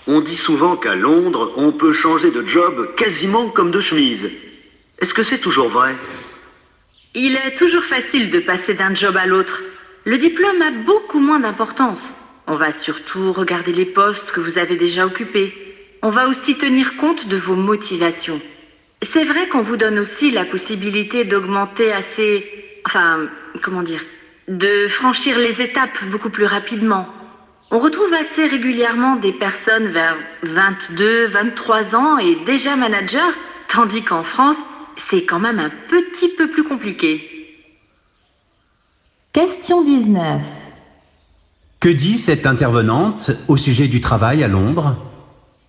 On dit souvent qu'à Londres, on peut changer de job quasiment comme de chemise. Est-ce que c'est toujours vrai? Il est toujours facile de passer d'un job à l'autre. Le diplôme a beaucoup moins d'importance. On va surtout regarder les postes que vous avez déjà occupés. On va aussi tenir compte de vos motivations. C'est vrai qu'on vous donne aussi la possibilité d'augmenter assez... Enfin, comment dire? De franchir les étapes beaucoup plus rapidement. On retrouve assez régulièrement des personnes vers 22, 23 ans et déjà managers, tandis qu'en France, c'est quand même un petit peu plus compliqué. Question 19. Que dit cette intervenante au sujet du travail à Londres?